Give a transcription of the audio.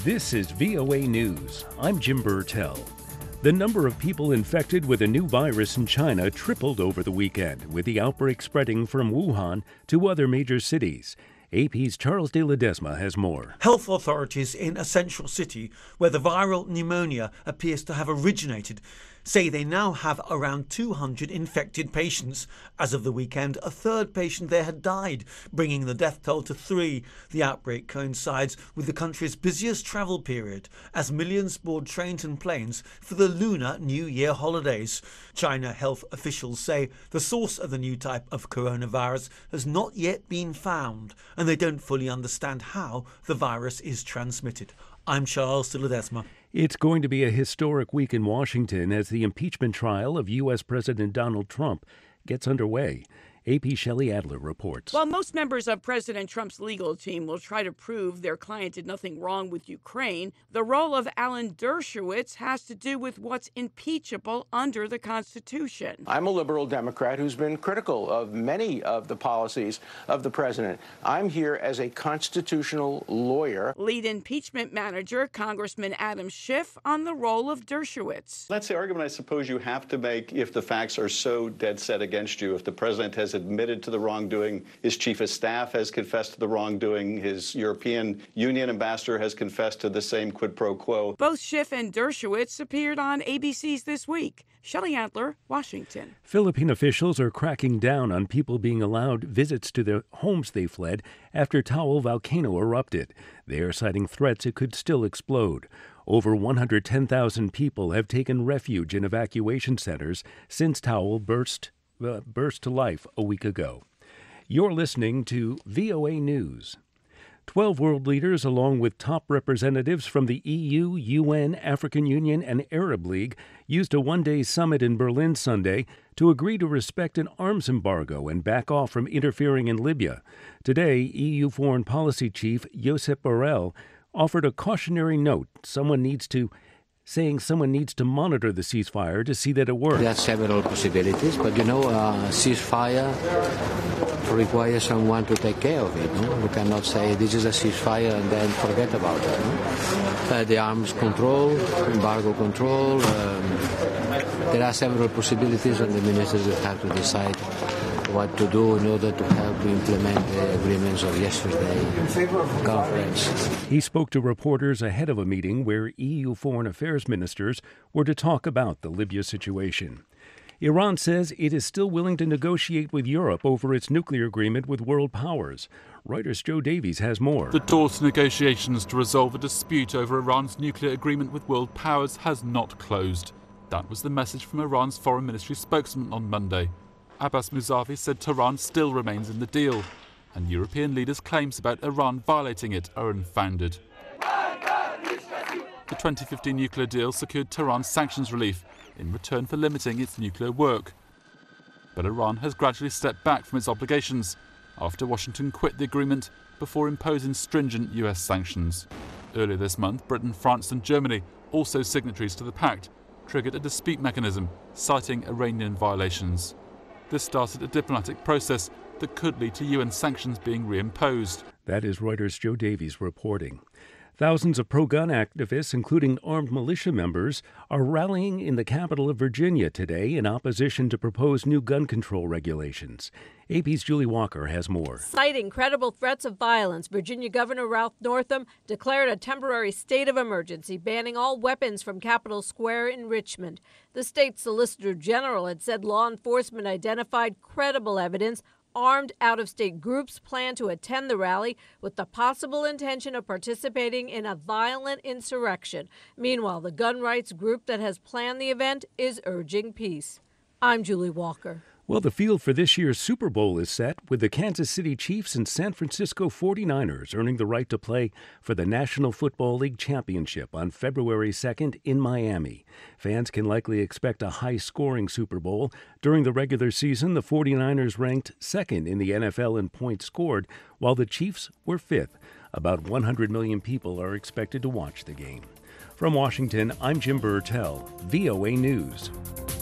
This is VOA News. I'm Jim Burtell. The number of people infected with a new virus in China tripled over the weekend, with the outbreak spreading from Wuhan to other major cities. AP's Charles de Ledesma has more. Health authorities in a central city where the viral pneumonia appears to have originated say they now have around 200 infected patients. As of the weekend, a third patient there had died, bringing the death toll to 3. The outbreak coincides with the country's busiest travel period, as millions board trains and planes for the Lunar New Year holidays. China health officials say the source of the new type of coronavirus has not yet been found, and they don't fully understand how the virus is transmitted. I'm Charles de Ledesma. It's going to be a historic week in Washington as the impeachment trial of U.S. President Donald Trump gets underway. AP Shelley Adler reports. While most members of President Trump's legal team will try to prove their client did nothing wrong with Ukraine, the role of Alan Dershowitz has to do with what's impeachable under the Constitution. I'm a liberal Democrat who's been critical of many of the policies of the president. I'm here as a constitutional lawyer. Lead impeachment manager Congressman Adam Schiff on the role of Dershowitz. That's the argument I suppose you have to make if the facts are so dead set against you. If the president has admitted to the wrongdoing, his chief of staff has confessed to the wrongdoing, his European Union ambassador has confessed to the same quid pro quo. Both Schiff and Dershowitz appeared on ABC's This Week. Shelley Adler, Washington. Philippine officials are cracking down on people being allowed visits to their homes they fled after Taal volcano erupted. They are citing threats it could still explode. Over 110,000 people have taken refuge in evacuation centers since Taal burst to life a week ago. You're listening to VOA News. 12 world leaders, along with top representatives from the EU, UN, African Union, and Arab League, used a one-day summit in Berlin Sunday to agree to respect an arms embargo and back off from interfering in Libya. Today, EU Foreign Policy Chief Josep Borrell offered a cautionary note saying someone needs to monitor the ceasefire to see that it works. There are several possibilities, but a ceasefire requires someone to take care of it. No? We cannot say this is a ceasefire and then forget about it. No? The arms control, embargo control, there are several possibilities, and the ministers will have to decide what to do in order to help to implement the agreements of yesterday's conference. He spoke to reporters ahead of a meeting where EU foreign affairs ministers were to talk about the Libya situation. Iran says it is still willing to negotiate with Europe over its nuclear agreement with world powers. Reuters' Joe Davies has more. The door to negotiations to resolve a dispute over Iran's nuclear agreement with world powers has not closed. That was the message from Iran's foreign ministry spokesman on Monday. Abbas Mousavi said Tehran still remains in the deal, and European leaders' claims about Iran violating it are unfounded. The 2015 nuclear deal secured Tehran's sanctions relief in return for limiting its nuclear work. But Iran has gradually stepped back from its obligations after Washington quit the agreement before imposing stringent US sanctions. Earlier this month, Britain, France and Germany, also signatories to the pact, triggered a dispute mechanism citing Iranian violations. This started a diplomatic process that could lead to UN sanctions being reimposed. That is Reuters' Joe Davies reporting. Thousands of pro-gun activists, including armed militia members, are rallying in the capital of Virginia today in opposition to proposed new gun control regulations. AP's Julie Walker has more. Citing credible threats of violence, Virginia Governor Ralph Northam declared a temporary state of emergency, banning all weapons from Capitol Square in Richmond. The state solicitor general had said law enforcement identified credible evidence armed out-of-state groups plan to attend the rally with the possible intention of participating in a violent insurrection. Meanwhile, the gun rights group that has planned the event is urging peace. I'm Julie Walker. Well, the field for this year's Super Bowl is set, with the Kansas City Chiefs and San Francisco 49ers earning the right to play for the National Football League Championship on February 2nd in Miami. Fans can likely expect a high-scoring Super Bowl. During the regular season, the 49ers ranked second in the NFL in points scored, while the Chiefs were fifth. About 100 million people are expected to watch the game. From Washington, I'm Jim Burtell, VOA News.